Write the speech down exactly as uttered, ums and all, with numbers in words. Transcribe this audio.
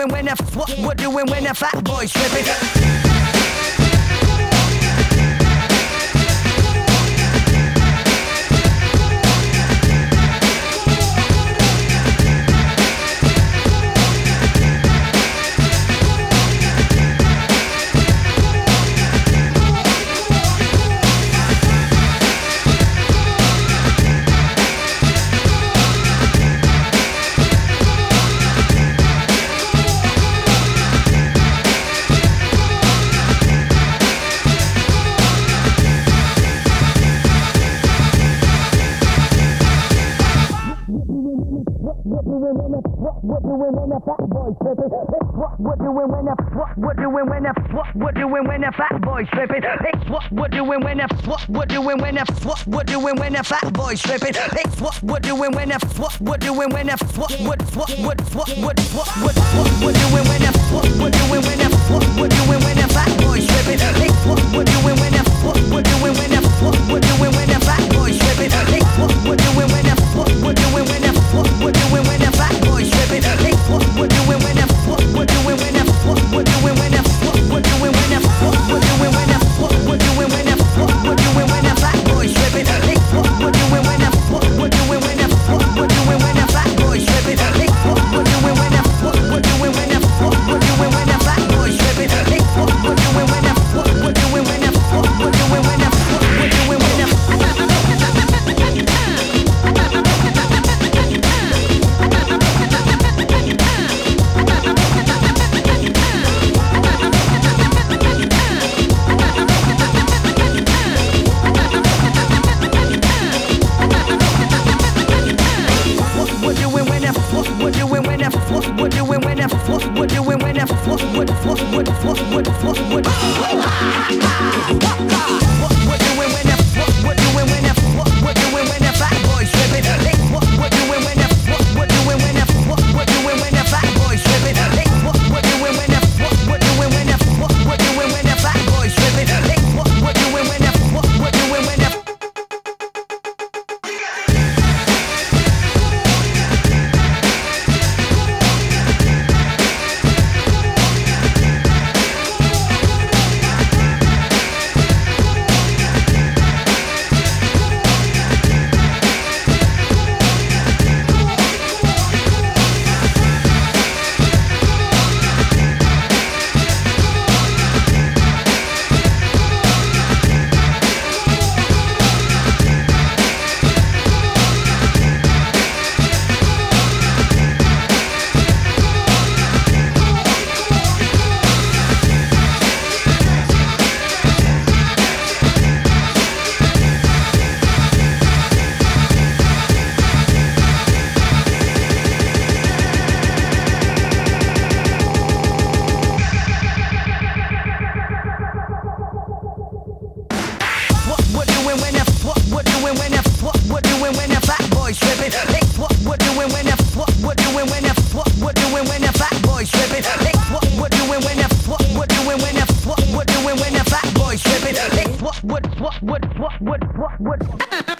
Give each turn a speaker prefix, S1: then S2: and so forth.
S1: doing when the what we're doing when the fat boys tripping. What we're doing when the what we're doing when the fat boys tripping. It's what we're doing when the what we're doing when the what we're doing when the fat boys tripping. It's what we're doing when the what we're doing when the what we're doing when the fat boys tripping. It's what we're doing when the what we're doing when the what what what what what what what what what we're doing when the what we're doing when the what we're doing when the fat boys tripping. It's what we're doing when the what we're doing when the what we're doing when the fat boys tripping. It's what we're doing when the what we're doing when the what we're doing when the fat boys tripping. It's what we're doing when the what we're doing when the what we're doing when the what we're doing when the what we're doing when the what we're doing when the what we're doing when the fat boys tripping. It's what we're doing when the what we're doing when the what we're doing when the fat boys tripping. It's what we're doing when the what we're doing when the what we're doing when the fat boys tripping. It's what we're doing when the what we're doing when the what we're doing when the what we're doing when the what what what what what what